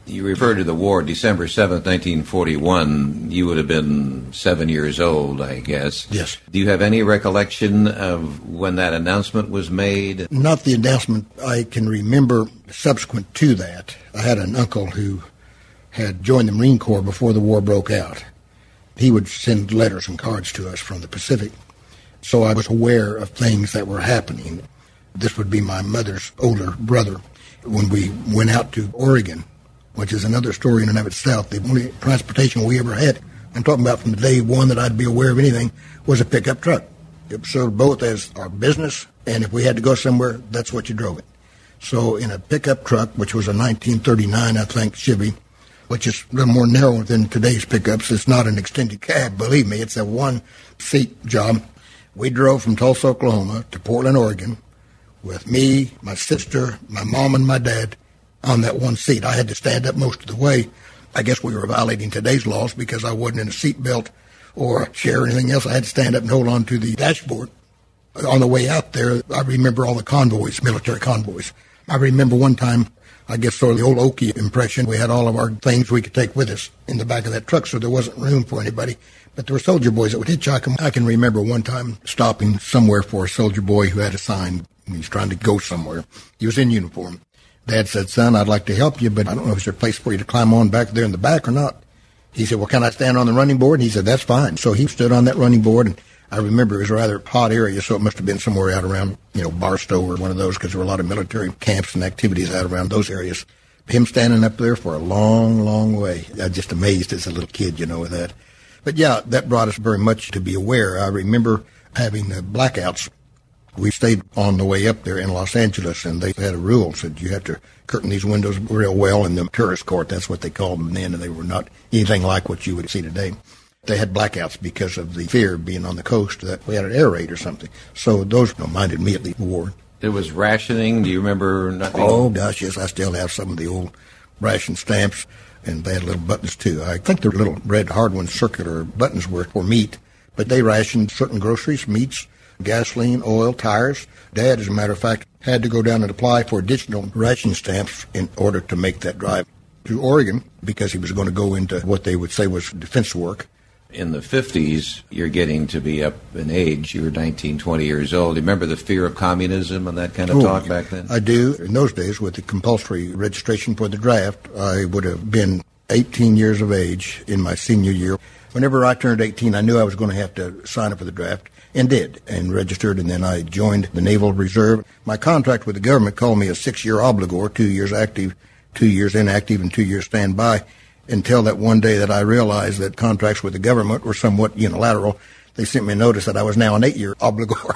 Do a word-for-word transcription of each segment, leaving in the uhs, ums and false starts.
You referred to the war, December seventh, nineteen forty-one. You would have been seven years old, I guess. Yes. Do you have any recollection of when that announcement was made? Not the announcement. I can remember subsequent to that. I had an uncle who had joined the Marine Corps before the war broke out. He would send letters and cards to us from the Pacific. So I was aware of things that were happening. This would be my mother's older brother. When we went out to Oregon, which is another story in and of itself, the only transportation we ever had, I'm talking about from the day one that I'd be aware of anything, was a pickup truck. It served both as our business, and if we had to go somewhere, that's what you drove it. So in a pickup truck, which was a nineteen thirty-nine, I think, Chevy, which is a little more narrow than today's pickups, it's not an extended cab, believe me, it's a one-seat job. We drove from Tulsa, Oklahoma to Portland, Oregon, with me, my sister, my mom, and my dad on that one seat. I had to stand up most of the way. I guess we were violating today's laws because I wasn't in a seat belt or a chair or anything else. I had to stand up and hold on to the dashboard. On the way out there, I remember all the convoys, military convoys. I remember one time, I guess sort of the old Okie impression, we had all of our things we could take with us in the back of that truck, so there wasn't room for anybody. But there were soldier boys that would hitchhike. I can remember one time stopping somewhere for a soldier boy who had a sign. He was trying to go somewhere. He was in uniform. Dad said, son, I'd like to help you, but I don't know if there's a place for you to climb on back there in the back or not. He said, well, can I stand on the running board? And he said, that's fine. So he stood on that running board, and I remember it was a rather hot area, so it must have been somewhere out around, you know, Barstow or one of those, because there were a lot of military camps and activities out around those areas. Him standing up there for a long, long way. I was just amazed as a little kid, you know, with that. But, yeah, that brought us very much to be aware. I remember having uh, blackouts. We stayed on the way up there in Los Angeles, and they had a rule, said you have to curtain these windows real well in the tourist court. That's what they called them then, and they were not anything like what you would see today. They had blackouts because of the fear of being on the coast that we had an air raid or something. So those reminded me of the war. There was rationing. Do you remember nothing? Oh, gosh, yes. I still have some of the old ration stamps, and they had little buttons, too. I think the little red hard ones, circular buttons, were for meat, but they rationed certain groceries, meats, gasoline, oil, tires. Dad, as a matter of fact, had to go down and apply for additional ration stamps in order to make that drive to Oregon because he was going to go into what they would say was defense work. In the fifties, you're getting to be up in age. You were nineteen, twenty years old. Do you remember the fear of communism and that kind of oh, talk back then? I do. In those days, with the compulsory registration for the draft, I would have been eighteen years of age in my senior year. Whenever I turned eighteen, I knew I was going to have to sign up for the draft, and did, and registered, and then I joined the Naval Reserve. My contract with the government called me a six-year obligor, two years active, two years inactive, and two years standby, until that one day that I realized that contracts with the government were somewhat unilateral. They sent me a notice that I was now an eight-year obligor.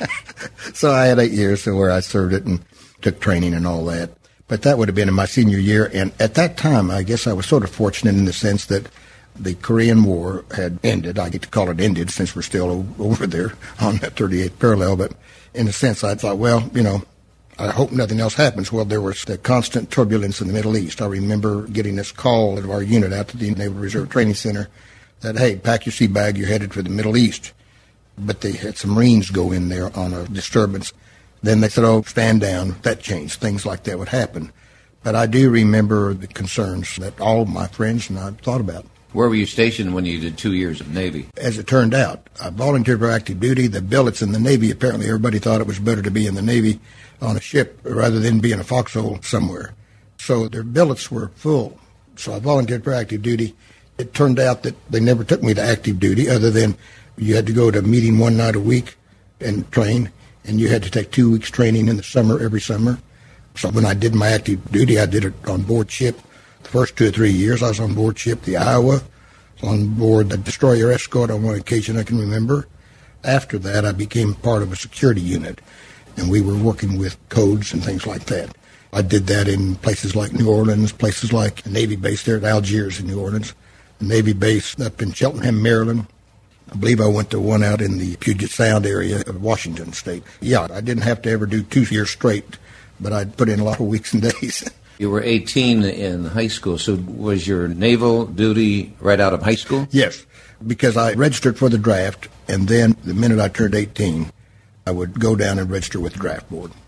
So I had eight years so where I served it and took training and all that. But that would have been in my senior year, and at that time, I guess I was sort of fortunate in the sense that the Korean War had ended. I get to call it ended since we're still over there on that thirty-eighth parallel. But in a sense, I thought, well, you know, I hope nothing else happens. Well, there was the constant turbulence in the Middle East. I remember getting this call of our unit out to the Naval Reserve Training Center that, hey, pack your sea bag, you're headed for the Middle East. But they had some Marines go in there on a disturbance. Then they said, oh, stand down. That changed. Things like that would happen. But I do remember the concerns that all of my friends and I thought about. Where were you stationed when you did two years of Navy? As it turned out, I volunteered for active duty. The billets in the Navy, apparently everybody thought it was better to be in the Navy on a ship rather than be in a foxhole somewhere. So their billets were full. So I volunteered for active duty. It turned out that they never took me to active duty other than you had to go to a meeting one night a week and train, and you had to take two weeks training in the summer every summer. So when I did my active duty, I did it on board ship. The first two or three years, I was on board ship, the Iowa, on board the destroyer escort on one occasion I can remember. After that, I became part of a security unit, and we were working with codes and things like that. I did that in places like New Orleans, places like the Navy base there at Algiers in New Orleans, the Navy base up in Cheltenham, Maryland. I believe I went to one out in the Puget Sound area of Washington State. Yeah, I didn't have to ever do two years straight, but I put in a lot of weeks and days. You were eighteen in high school, so was your naval duty right out of high school? Yes, because I registered for the draft, and then the minute I turned eighteen, I would go down and register with the draft board.